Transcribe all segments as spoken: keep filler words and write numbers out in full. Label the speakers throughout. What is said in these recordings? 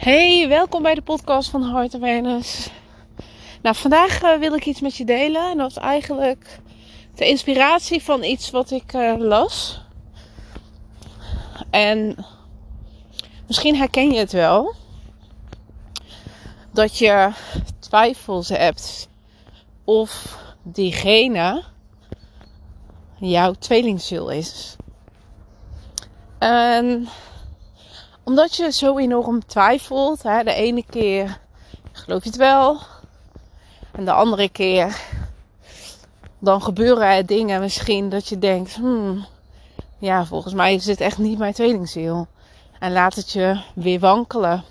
Speaker 1: Hey, welkom bij de podcast van Heart Awareness. Nou, vandaag uh, wil ik iets met je delen. En dat is eigenlijk de inspiratie van iets wat ik uh, las. En misschien herken je het wel. Dat je twijfels hebt of diegene jouw tweelingziel is. En omdat je zo enorm twijfelt, hè, de ene keer geloof je het wel. En de andere keer dan gebeuren er dingen misschien dat je denkt, hmm, ja, volgens mij is dit echt niet mijn tweelingziel. En laat het je weer wankelen.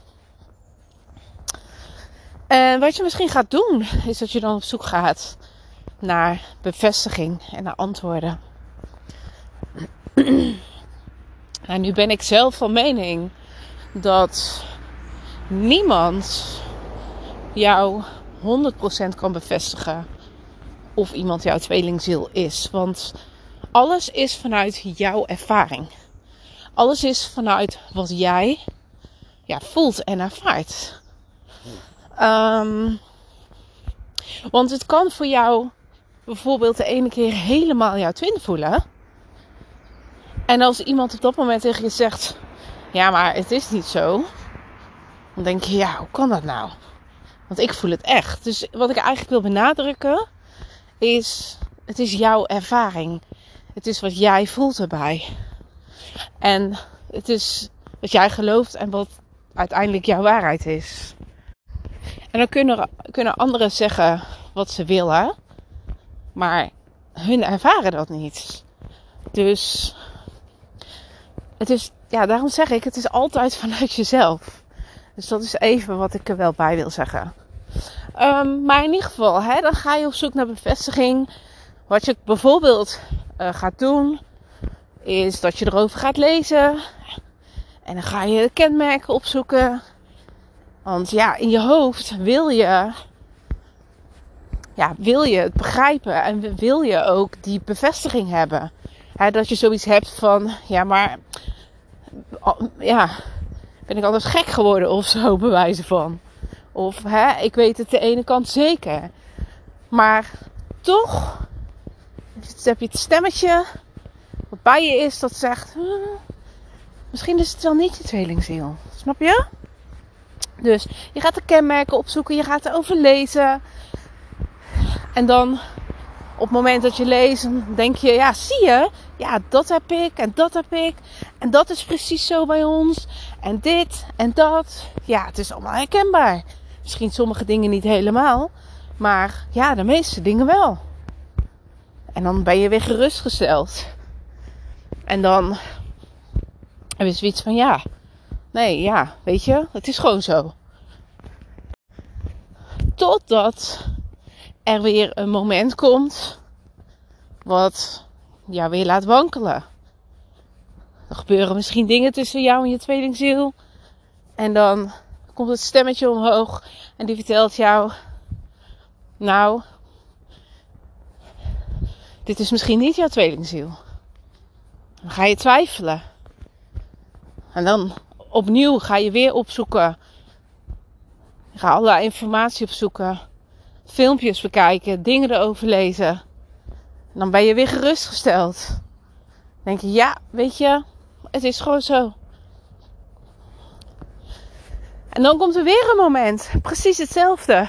Speaker 1: En wat je misschien gaat doen, is dat je dan op zoek gaat naar bevestiging en naar antwoorden. En nu ben ik zelf van mening dat niemand jou honderd procent kan bevestigen of iemand jouw tweelingziel is. Want alles is vanuit jouw ervaring. Alles is vanuit wat jij ja, voelt en ervaart. Um, want het kan voor jou bijvoorbeeld de ene keer helemaal jouw twin voelen. En als iemand op dat moment tegen je zegt, ja, maar het is niet zo. Dan denk je, ja, hoe kan dat nou? Want ik voel het echt. Dus wat ik eigenlijk wil benadrukken is, het is jouw ervaring. Het is wat jij voelt erbij. En het is wat jij gelooft en wat uiteindelijk jouw waarheid is. En dan kunnen, kunnen anderen zeggen wat ze willen. Maar hun ervaren dat niet. Dus het is, ja, daarom zeg ik, het is altijd vanuit jezelf. Dus dat is even wat ik er wel bij wil zeggen. Um, maar in ieder geval, hè, dan ga je op zoek naar bevestiging. Wat je bijvoorbeeld uh, gaat doen, is dat je erover gaat lezen. En dan ga je de kenmerken opzoeken. Want ja, in je hoofd wil je, ja, wil je het begrijpen. En wil je ook die bevestiging hebben. Hè, dat je zoiets hebt van, ja, maar ja, ben ik anders gek geworden of zo, bewijzen van. Of hè, ik weet het de ene kant zeker. Maar toch heb je het stemmetje wat bij je is dat zegt, hm, misschien is het wel niet je tweelingziel. Snap je? Dus je gaat de kenmerken opzoeken, je gaat erover lezen. En dan op het moment dat je leest, denk je, ja, zie je? Ja, dat heb ik en dat heb ik. En dat is precies zo bij ons. En dit en dat. Ja, het is allemaal herkenbaar. Misschien sommige dingen niet helemaal. Maar ja, de meeste dingen wel. En dan ben je weer gerustgesteld. En dan heb je zoiets van, ja, nee, ja, weet je, het is gewoon zo. Totdat er weer een moment komt wat jou weer laat wankelen. Er gebeuren misschien dingen tussen jou en je tweelingziel. En dan komt het stemmetje omhoog en die vertelt jou, nou, dit is misschien niet jouw tweelingziel. Dan ga je twijfelen. En dan opnieuw ga je weer opzoeken. Je gaat allerlei informatie opzoeken. Filmpjes bekijken. Dingen erover lezen. En dan ben je weer gerustgesteld. Dan denk je, ja, weet je, het is gewoon zo. En dan komt er weer een moment. Precies hetzelfde.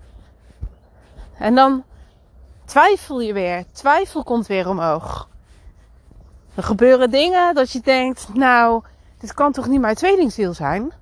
Speaker 1: En dan twijfel je weer. Twijfel komt weer omhoog. Er gebeuren dingen dat je denkt, nou, dit kan toch niet mijn tweelingziel zijn?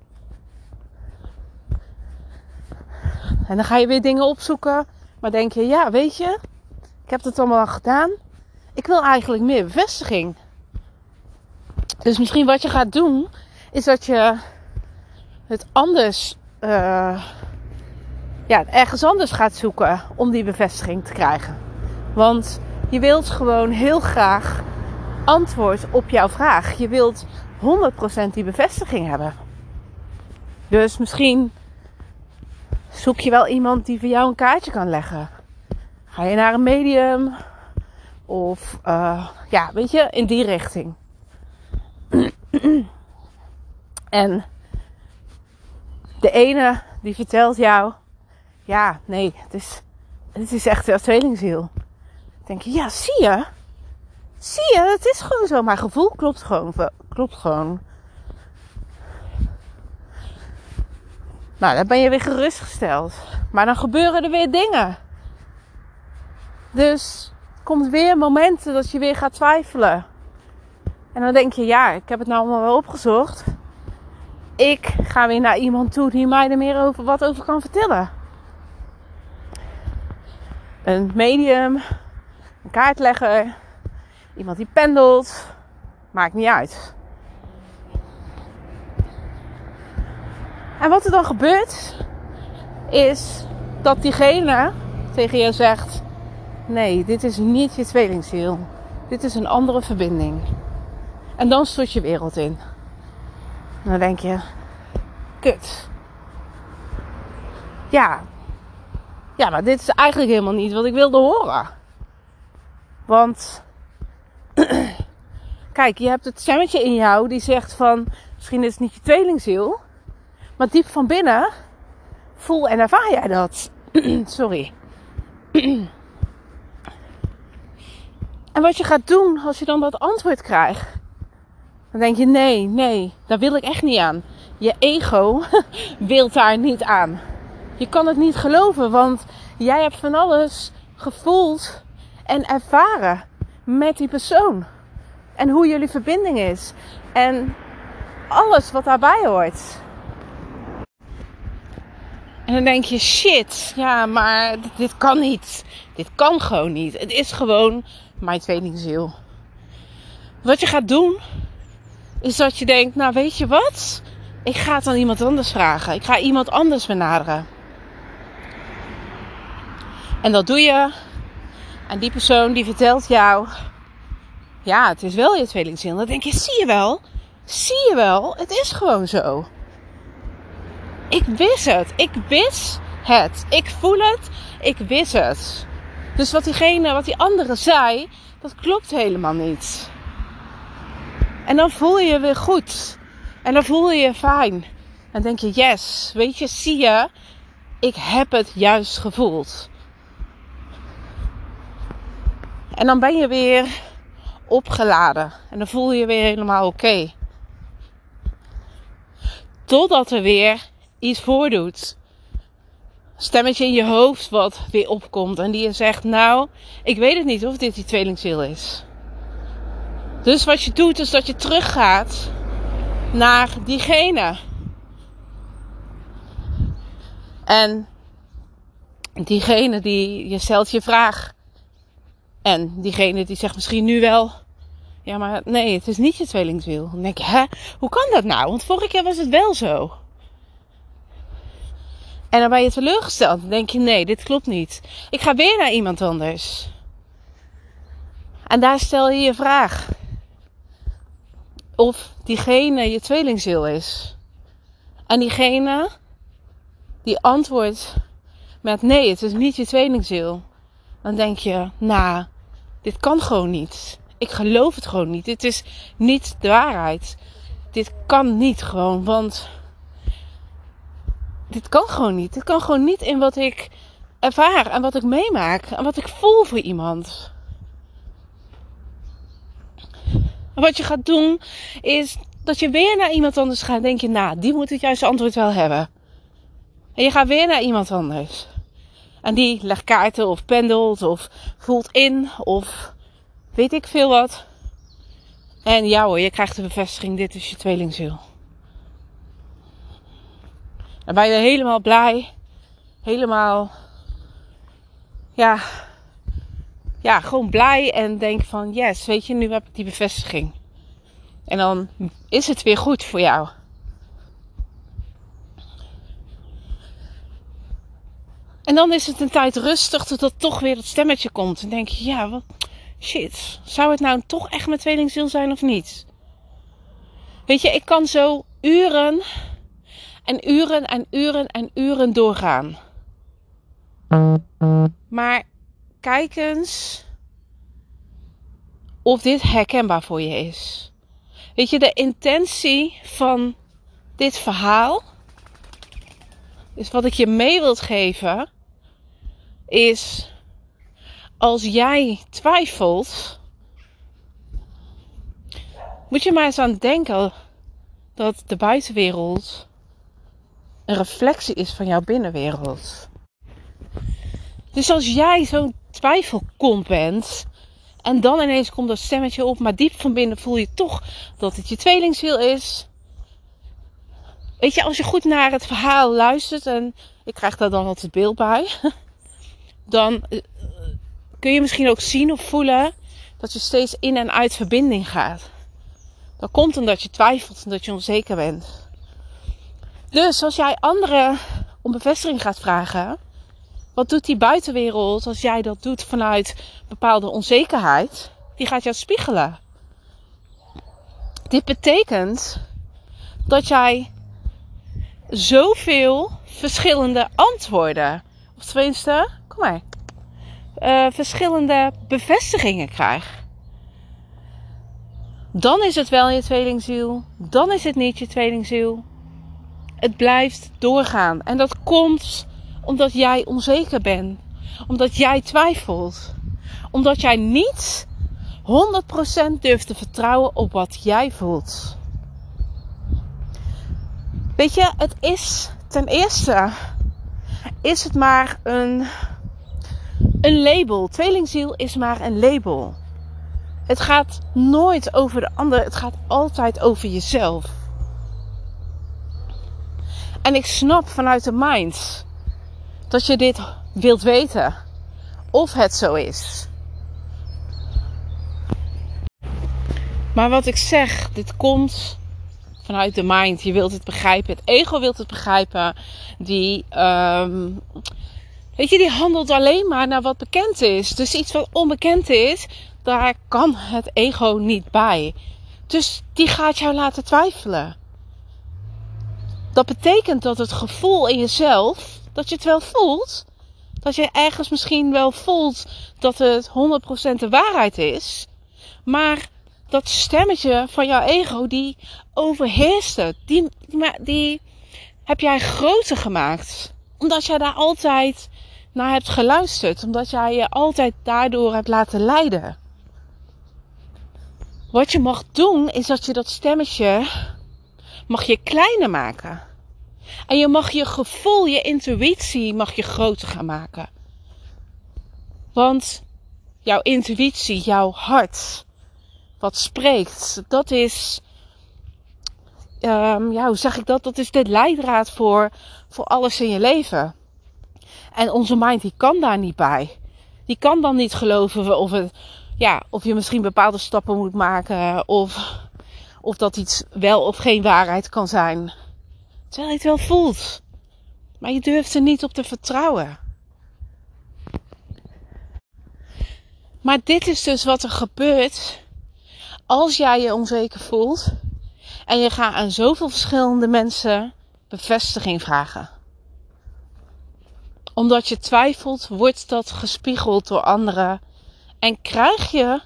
Speaker 1: En dan ga je weer dingen opzoeken. Maar denk je, ja, weet je, ik heb het allemaal al gedaan. Ik wil eigenlijk meer bevestiging. Dus misschien wat je gaat doen, is dat je het anders, uh, ja, ergens anders gaat zoeken om die bevestiging te krijgen. Want je wilt gewoon heel graag antwoord op jouw vraag. Je wilt honderd procent die bevestiging hebben. Dus misschien zoek je wel iemand die voor jou een kaartje kan leggen. Ga je naar een medium? Of uh, ja, weet je, in die richting. En de ene die vertelt jou, ja, nee, het is, het is echt jouw tweelingziel. Dan denk je, ja, zie je? Zie je, het is gewoon zo. Mijn gevoel klopt gewoon. Klopt gewoon. Nou, dan ben je weer gerustgesteld. Maar dan gebeuren er weer dingen. Dus er komt weer momenten dat je weer gaat twijfelen. En dan denk je, ja, ik heb het nou allemaal wel opgezocht. Ik ga weer naar iemand toe die mij er meer over wat over kan vertellen. Een medium, een kaartlegger, iemand die pendelt, maakt niet uit. En wat er dan gebeurt, is dat diegene tegen je zegt, nee, dit is niet je tweelingziel. Dit is een andere verbinding. En dan stort je wereld in. En dan denk je, kut. Ja, ja, maar dit is eigenlijk helemaal niet wat ik wilde horen. Want, kijk, je hebt het stemmetje in jou die zegt van, misschien is het niet je tweelingziel. Maar diep van binnen voel en ervaar jij dat. Sorry. En wat je gaat doen als je dan dat antwoord krijgt. Dan denk je, nee, nee, daar wil ik echt niet aan. Je ego wil daar niet aan. Je kan het niet geloven, want jij hebt van alles gevoeld en ervaren met die persoon. En hoe jullie verbinding is. En alles wat daarbij hoort. En dan denk je, shit, ja, maar dit kan niet. Dit kan gewoon niet. Het is gewoon mijn tweelingziel. Wat je gaat doen, is dat je denkt, nou weet je wat? Ik ga het aan iemand anders vragen. Ik ga iemand anders benaderen. En dat doe je. En die persoon die vertelt jou, ja, het is wel je tweelingziel. Dan denk je, zie je wel? Zie je wel? Het is gewoon zo. Ik wist het. Ik wist het. Ik voel het. Ik wist het. Dus wat diegene, wat die andere zei, dat klopt helemaal niet. En dan voel je je weer goed. En dan voel je je fijn. En denk je, yes, weet je, zie je, ik heb het juist gevoeld. En dan ben je weer opgeladen. En dan voel je je weer helemaal oké. Okay. Totdat er weer iets voordoet. Stemmetje in je hoofd wat weer opkomt. En die je zegt, nou, ik weet het niet of dit die tweelingziel is. Dus wat je doet is dat je teruggaat naar diegene. En diegene die, je stelt je vraag. En diegene die zegt misschien nu wel, ja maar nee, het is niet je tweelingziel. Dan denk je, hè, hoe kan dat nou? Want vorige keer was het wel zo. En dan ben je teleurgesteld. Dan denk je, nee, dit klopt niet. Ik ga weer naar iemand anders. En daar stel je je vraag. Of diegene je tweelingziel is. En diegene die antwoordt met nee, het is niet je tweelingziel. Dan denk je, nou, dit kan gewoon niet. Ik geloof het gewoon niet. Dit is niet de waarheid. Dit kan niet gewoon, want dit kan gewoon niet. Dit kan gewoon niet in wat ik ervaar en wat ik meemaak en wat ik voel voor iemand. En wat je gaat doen is dat je weer naar iemand anders gaat. Denk je, nou, die moet het juiste antwoord wel hebben. En je gaat weer naar iemand anders. En die legt kaarten of pendelt of voelt in of weet ik veel wat. En ja hoor, je krijgt de bevestiging, dit is je tweelingziel. Dan ben je helemaal blij. Helemaal, ja, ja, gewoon blij en denk van yes, weet je, nu heb ik die bevestiging. En dan is het weer goed voor jou. En dan is het een tijd rustig totdat toch weer dat stemmetje komt. En denk je, ja, wat, shit, zou het nou toch echt mijn tweelingziel zijn of niet? Weet je, ik kan zo uren en uren en uren en uren doorgaan. Maar kijk eens of dit herkenbaar voor je is. Weet je, de intentie van dit verhaal Dus wat ik je mee wilt geven is, als jij twijfelt, moet je maar eens aan denken dat de buitenwereld een reflectie is van jouw binnenwereld. Dus als jij zo'n twijfelkont bent en dan ineens komt dat stemmetje op, maar diep van binnen voel je toch dat het je tweelingziel is. Weet je, als je goed naar het verhaal luistert, en ik krijg daar dan altijd beeld bij, dan kun je misschien ook zien of voelen dat je steeds in en uit verbinding gaat. Dat komt omdat je twijfelt en dat je onzeker bent. Dus als jij anderen om bevestiging gaat vragen, wat doet die buitenwereld als jij dat doet vanuit bepaalde onzekerheid? Die gaat jou spiegelen. Dit betekent dat jij zoveel verschillende antwoorden, of tenminste, kom maar, uh, verschillende bevestigingen krijgt. Dan is het wel je tweelingziel, dan is het niet je tweelingziel. Het blijft doorgaan. En dat komt omdat jij onzeker bent. Omdat jij twijfelt. Omdat jij niet honderd procent durft te vertrouwen op wat jij voelt. Weet je, het is ten eerste is het maar een, een label. Tweelingziel is maar een label. Het gaat nooit over de ander. Het gaat altijd over jezelf. En ik snap vanuit de mind dat je dit wilt weten. Of het zo is. Maar wat ik zeg, dit komt vanuit de mind. Je wilt het begrijpen. Het ego wilt het begrijpen. Die, um, weet je, die handelt alleen maar naar wat bekend is. Dus iets wat onbekend is, daar kan het ego niet bij. Dus die gaat jou laten twijfelen. Dat betekent dat het gevoel in jezelf, dat je het wel voelt, dat je ergens misschien wel voelt dat het honderd procent de waarheid is, maar dat stemmetje van jouw ego, die overheerst het. Die, die, die heb jij groter gemaakt. Omdat jij daar altijd naar hebt geluisterd. Omdat jij je altijd daardoor hebt laten leiden. Wat je mag doen, is dat je dat stemmetje mag je kleiner maken. En je mag je gevoel, je intuïtie mag je groter gaan maken. Want jouw intuïtie, jouw hart, wat spreekt, dat is, um, ja, hoe zeg ik dat? Dat is de leidraad voor, voor alles in je leven. En onze mind, die kan daar niet bij. Die kan dan niet geloven of, het, ja, of je misschien bepaalde stappen moet maken. Of, of dat iets wel of geen waarheid kan zijn. Terwijl je het wel voelt. Maar je durft er niet op te vertrouwen. Maar dit is dus wat er gebeurt als jij je onzeker voelt. En je gaat aan zoveel verschillende mensen bevestiging vragen. Omdat je twijfelt, wordt dat gespiegeld door anderen. En krijg je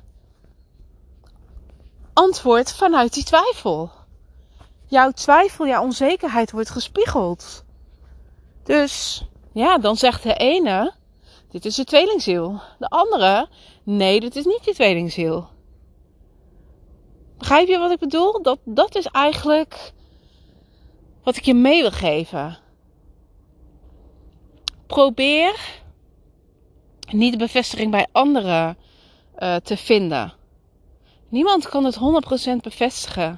Speaker 1: antwoord vanuit die twijfel. Jouw twijfel, jouw onzekerheid wordt gespiegeld. Dus ja, dan zegt de ene, dit is je tweelingziel. De andere, nee, dit is niet je tweelingziel. Begrijp je wat ik bedoel? Dat, dat is eigenlijk wat ik je mee wil geven. Probeer niet de bevestiging bij anderen uh, te vinden. Niemand kan het honderd procent bevestigen.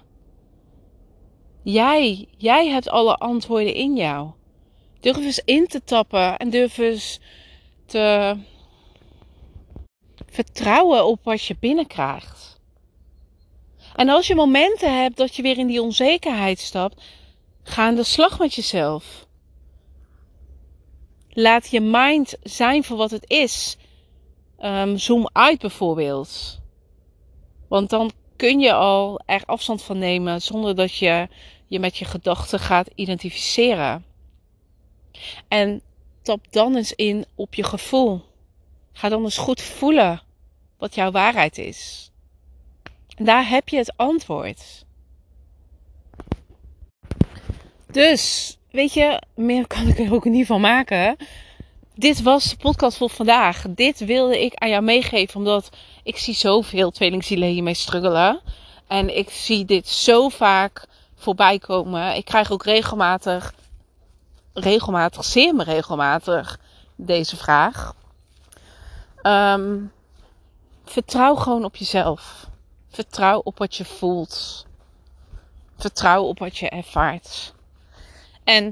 Speaker 1: Jij, jij hebt alle antwoorden in jou. Durf eens in te tappen en durf eens te vertrouwen op wat je binnenkrijgt. En als je momenten hebt dat je weer in die onzekerheid stapt, ga aan de slag met jezelf. Laat je mind zijn voor wat het is. Um, zoom uit bijvoorbeeld. Want dan kun je al er afstand van nemen zonder dat je je met je gedachten gaat identificeren. En tap dan eens in op je gevoel. Ga dan eens goed voelen wat jouw waarheid is. En daar heb je het antwoord. Dus weet je, meer kan ik er ook niet van maken. Dit was de podcast voor vandaag. Dit wilde ik aan jou meegeven, omdat ik zie zoveel tweelingzielen hiermee struggelen. En ik zie dit zo vaak voorbij komen. Ik krijg ook regelmatig, regelmatig, zeer regelmatig deze vraag. Um, vertrouw gewoon op jezelf. Vertrouw op wat je voelt. Vertrouw op wat je ervaart. En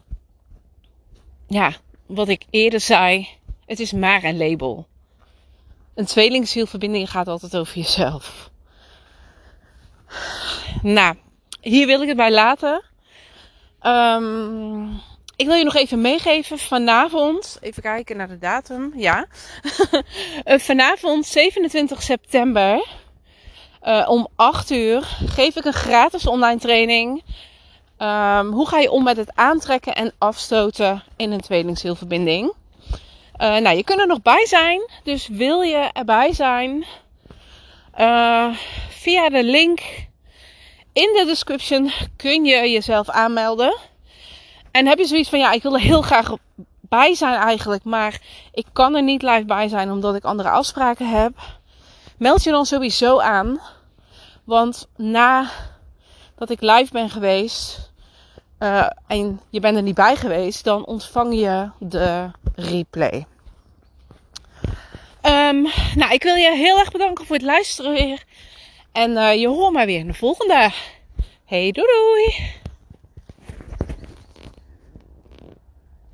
Speaker 1: ja, wat ik eerder zei, het is maar een label. Een tweelingzielverbinding gaat altijd over jezelf. Nou, hier wil ik het bij laten. Um, ik wil je nog even meegeven vanavond. Even kijken naar de datum. Ja. Vanavond zevenentwintig september. Uh, om acht uur geef ik een gratis online training. Um, hoe ga je om met het aantrekken en afstoten in een tweelingzielverbinding? Uh, nou, je kunt er nog bij zijn. Dus wil je erbij zijn? Uh, via de link in de description kun je jezelf aanmelden. En heb je zoiets van, ja, ik wil er heel graag bij zijn eigenlijk. Maar ik kan er niet live bij zijn omdat ik andere afspraken heb. Meld je dan sowieso aan. Want nadat ik live ben geweest uh, en je bent er niet bij geweest, dan ontvang je de replay. Um, nou, ik wil je heel erg bedanken voor het luisteren weer. En uh, je hoort mij weer in de volgende. Hey, doei doei!